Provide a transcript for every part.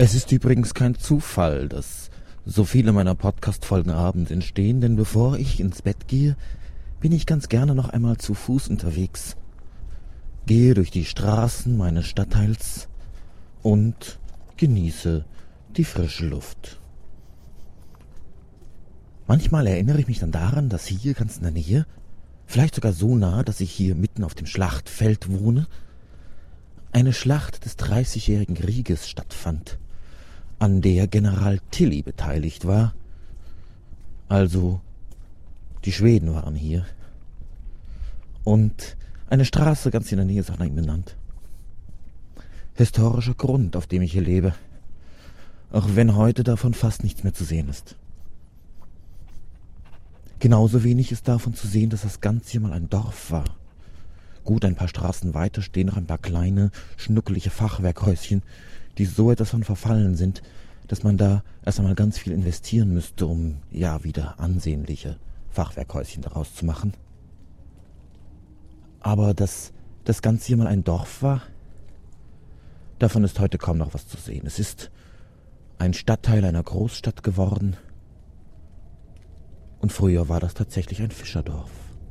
Es ist übrigens kein Zufall, dass so viele meiner Podcast-Folgen abends entstehen, denn bevor ich ins Bett gehe, bin ich ganz gerne noch einmal zu Fuß unterwegs. Gehe durch die Straßen meines Stadtteils und genieße die frische Luft. Manchmal erinnere ich mich dann daran, dass hier ganz in der Nähe, vielleicht sogar so nah, dass ich hier mitten auf dem Schlachtfeld wohne, eine Schlacht des 30-jährigen Krieges stattfand, an der General Tilly beteiligt war. Also, die Schweden waren hier. Und eine Straße ganz in der Nähe ist auch nach ihm benannt. Historischer Grund, auf dem ich hier lebe, auch wenn heute davon fast nichts mehr zu sehen ist. Genauso wenig ist davon zu sehen, dass das Ganze hier mal ein Dorf war. Gut, ein paar Straßen weiter stehen noch ein paar kleine, schnuckelige Fachwerkhäuschen, die so etwas von verfallen sind, dass man da erst einmal ganz viel investieren müsste, um ja wieder ansehnliche Fachwerkhäuschen daraus zu machen. Aber dass das Ganze hier mal ein Dorf war, davon ist heute kaum noch was zu sehen. Es ist ein Stadtteil einer Großstadt geworden und früher war das tatsächlich ein Fischerdorf.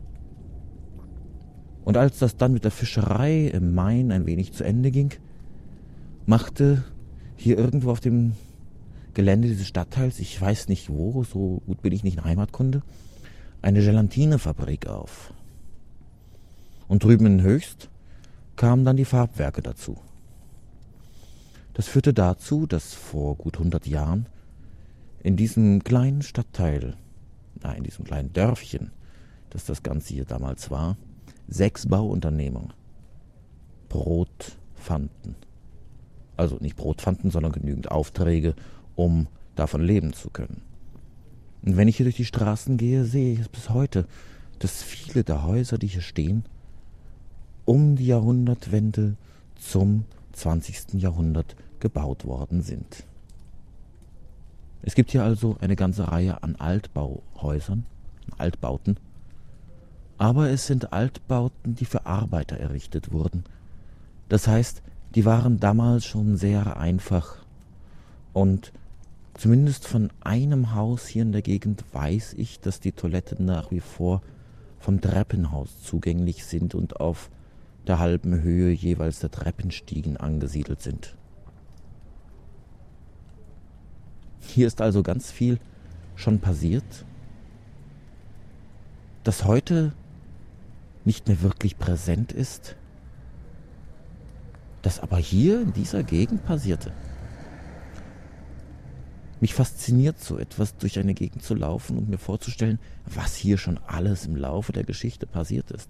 Und als das dann mit der Fischerei im Main ein wenig zu Ende ging, machte hier irgendwo auf dem Gelände dieses Stadtteils, ich weiß nicht wo, so gut bin ich nicht in Heimatkunde, eine Gelatinefabrik auf. Und drüben in Höchst kamen dann die Farbwerke dazu. Das führte dazu, dass vor gut 100 Jahren in diesem kleinen Stadtteil, in diesem kleinen Dörfchen, das das Ganze hier damals war, 6 Bauunternehmer Brot fanden. Also nicht Brot fanden, sondern genügend Aufträge, um davon leben zu können. Und wenn ich hier durch die Straßen gehe, sehe ich es bis heute, dass viele der Häuser, die hier stehen, um die Jahrhundertwende zum 20. Jahrhundert gebaut worden sind. Es gibt hier also eine ganze Reihe an Altbauhäusern, Altbauten, aber es sind Altbauten, die für Arbeiter errichtet wurden. Das heißt, die waren damals schon sehr einfach. Und zumindest von einem Haus hier in der Gegend weiß ich, dass die Toiletten nach wie vor vom Treppenhaus zugänglich sind und auf der halben Höhe jeweils der Treppenstiegen angesiedelt sind. Hier ist also ganz viel schon passiert, das heute nicht mehr wirklich präsent ist, das aber hier in dieser Gegend passierte. Mich fasziniert so etwas, durch eine Gegend zu laufen und mir vorzustellen, was hier schon alles im Laufe der Geschichte passiert ist.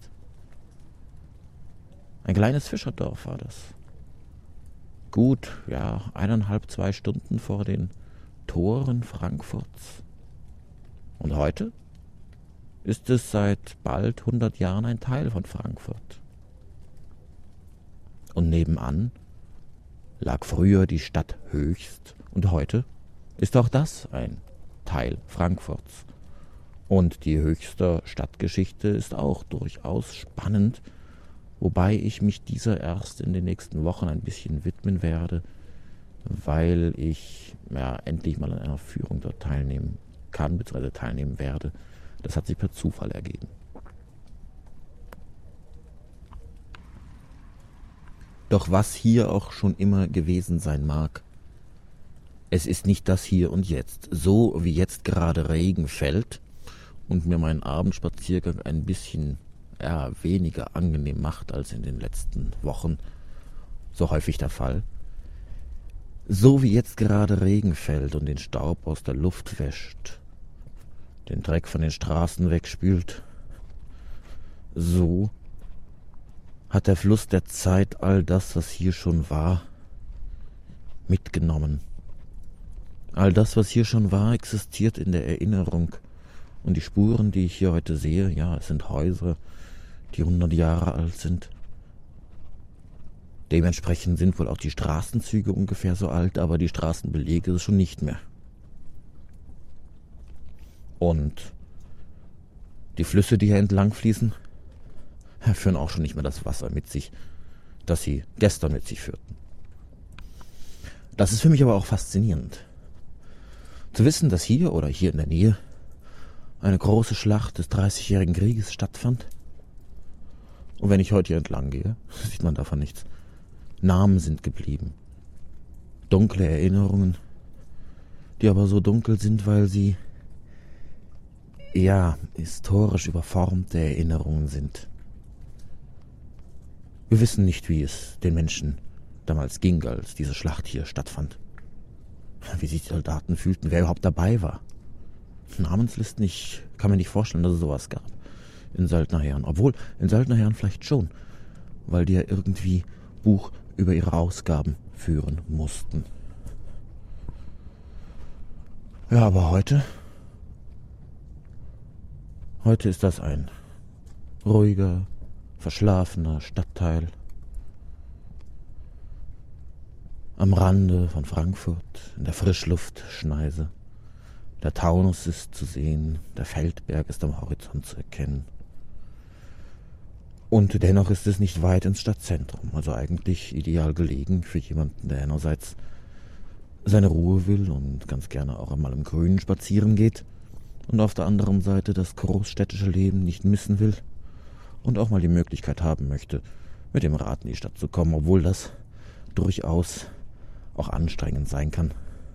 Ein kleines Fischerdorf war das. Gut, 1,5, 2 Stunden vor den Toren Frankfurts. Und heute ist es seit bald 100 Jahren ein Teil von Frankfurt. Und nebenan lag früher die Stadt Höchst und heute ist auch das ein Teil Frankfurts. Und die Höchster Stadtgeschichte ist auch durchaus spannend, wobei ich mich dieser erst in den nächsten Wochen ein bisschen widmen werde, weil ich endlich mal an einer Führung dort teilnehmen kann, bzw. teilnehmen werde. Das hat sich per Zufall ergeben. Doch was hier auch schon immer gewesen sein mag, es ist nicht das Hier und Jetzt. So wie jetzt gerade Regen fällt und mir meinen Abendspaziergang ein bisschen weniger angenehm macht als in den letzten Wochen, so häufig der Fall. So wie jetzt gerade Regen fällt und den Staub aus der Luft wäscht, den Dreck von den Straßen wegspült, so hat der Fluss der Zeit all das, was hier schon war, mitgenommen. All das, was hier schon war, existiert in der Erinnerung. Und die Spuren, die ich hier heute sehe, es sind Häuser, die 100 Jahre alt sind. Dementsprechend sind wohl auch die Straßenzüge ungefähr so alt, aber die Straßenbelege schon nicht mehr. Und die Flüsse, die hier entlang fließen, führen auch schon nicht mehr das Wasser mit sich, das sie gestern mit sich führten. Das ist für mich aber auch faszinierend. Zu wissen, dass hier oder hier in der Nähe eine große Schlacht des 30-jährigen Krieges stattfand. Und wenn ich heute hier entlang gehe, sieht man davon nichts. Namen sind geblieben. Dunkle Erinnerungen, die aber so dunkel sind, weil sie, historisch überformte Erinnerungen sind. Wir wissen nicht, wie es den Menschen damals ging, als diese Schlacht hier stattfand. Wie sich die Soldaten fühlten, wer überhaupt dabei war. Namenslisten, ich kann mir nicht vorstellen, dass es sowas gab in Söldnerheeren. Obwohl, in Söldnerheeren vielleicht schon, weil die ja irgendwie Buch über ihre Ausgaben führen mussten. Ja, aber heute ist das ein ruhiger, verschlafener Stadtteil am Rande von Frankfurt, in der Frischluftschneise. Der Taunus ist zu sehen, der Feldberg ist am Horizont zu erkennen. Und dennoch ist es nicht weit ins Stadtzentrum, also eigentlich ideal gelegen für jemanden, der einerseits seine Ruhe will und ganz gerne auch einmal im Grünen spazieren geht und auf der anderen Seite das großstädtische Leben nicht missen will und auch mal die Möglichkeit haben möchte, mit dem Rad in die Stadt zu kommen, obwohl das durchaus auch anstrengend sein kann,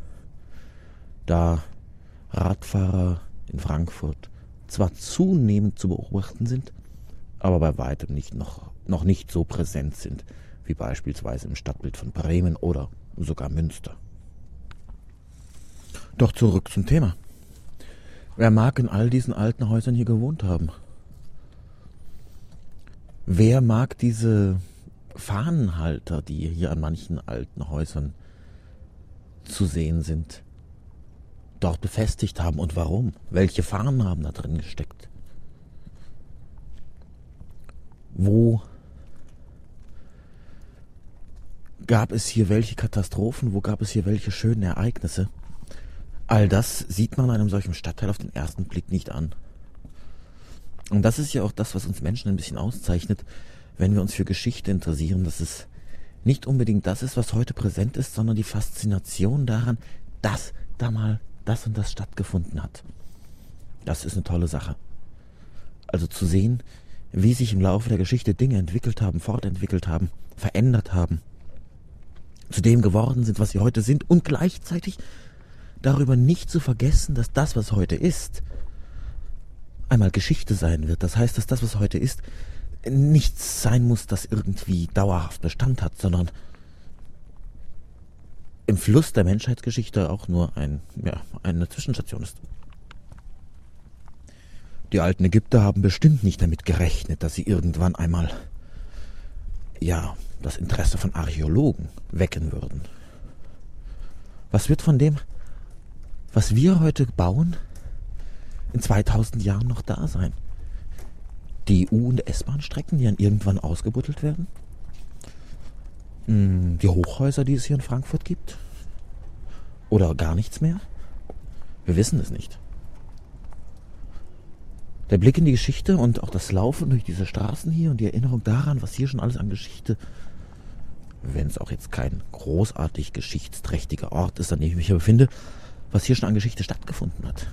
da Radfahrer in Frankfurt zwar zunehmend zu beobachten sind, aber bei weitem noch nicht so präsent sind wie beispielsweise im Stadtbild von Bremen oder sogar Münster. Doch zurück zum Thema. Wer mag in all diesen alten Häusern hier gewohnt haben? Wer mag diese Fahnenhalter, die hier an manchen alten Häusern zu sehen sind, dort befestigt haben und warum? Welche Fahnen haben da drin gesteckt? Wo gab es hier welche Katastrophen? Wo gab es hier welche schönen Ereignisse? All das sieht man einem solchen Stadtteil auf den ersten Blick nicht an. Und das ist ja auch das, was uns Menschen ein bisschen auszeichnet, wenn wir uns für Geschichte interessieren, dass es nicht unbedingt das ist, was heute präsent ist, sondern die Faszination daran, dass da mal das und das stattgefunden hat. Das ist eine tolle Sache. Also zu sehen, wie sich im Laufe der Geschichte Dinge entwickelt haben, fortentwickelt haben, verändert haben, zu dem geworden sind, was sie heute sind und gleichzeitig darüber nicht zu vergessen, dass das, was heute ist, einmal Geschichte sein wird. Das heißt, dass das, was heute ist, nichts sein muss, das irgendwie dauerhaft Bestand hat, sondern im Fluss der Menschheitsgeschichte auch nur eine Zwischenstation ist. Die alten Ägypter haben bestimmt nicht damit gerechnet, dass sie irgendwann einmal das Interesse von Archäologen wecken würden. Was wird von dem, was wir heute bauen, in 2000 Jahren noch da sein? Die U- und S-Bahn-Strecken, die dann irgendwann ausgebuddelt werden? Die Hochhäuser, die es hier in Frankfurt gibt? Oder gar nichts mehr? Wir wissen es nicht. Der Blick in die Geschichte und auch das Laufen durch diese Straßen hier und die Erinnerung daran, was hier schon alles an Geschichte, wenn es auch jetzt kein großartig geschichtsträchtiger Ort ist, an dem ich mich hier befinde, was hier schon an Geschichte stattgefunden hat.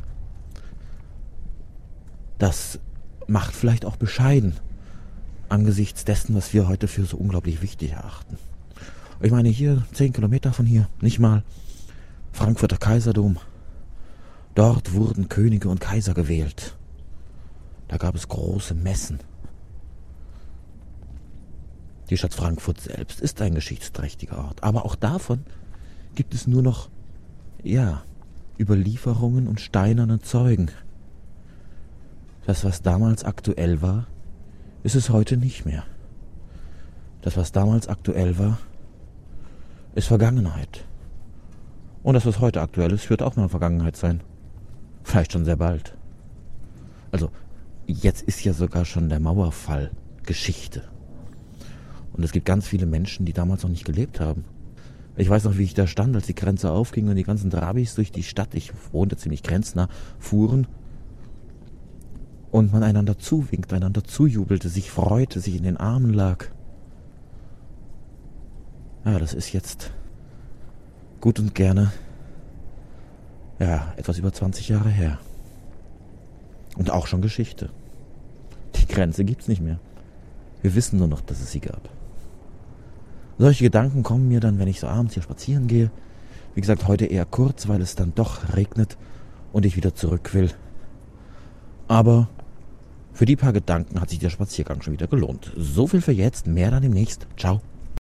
Das macht vielleicht auch bescheiden angesichts dessen, was wir heute für so unglaublich wichtig erachten. Ich meine, hier 10 Kilometer von hier, nicht mal, Frankfurter Kaiserdom. Dort wurden Könige und Kaiser gewählt. Da gab es große Messen. Die Stadt Frankfurt selbst ist ein geschichtsträchtiger Ort. Aber auch davon gibt es nur noch, Überlieferungen und steinerne Zeugen. Das, was damals aktuell war, ist es heute nicht mehr. Das, was damals aktuell war, ist Vergangenheit. Und das, was heute aktuell ist, wird auch mal Vergangenheit sein. Vielleicht schon sehr bald. Also, jetzt ist ja sogar schon der Mauerfall Geschichte. Und es gibt ganz viele Menschen, die damals noch nicht gelebt haben. Ich weiß noch, wie ich da stand, als die Grenze aufging und die ganzen Trabis durch die Stadt, ich wohnte ziemlich grenznah, fuhren und man einander zuwinkte, einander zujubelte, sich freute, sich in den Armen lag. Ja, das ist jetzt gut und gerne, ja, etwas über 20 Jahre her. Und auch schon Geschichte. Die Grenze gibt's nicht mehr. Wir wissen nur noch, dass es sie gab. Solche Gedanken kommen mir dann, wenn ich so abends hier spazieren gehe. Wie gesagt, heute eher kurz, weil es dann doch regnet und ich wieder zurück will. Aber für die paar Gedanken hat sich der Spaziergang schon wieder gelohnt. So viel für jetzt, mehr dann demnächst. Ciao.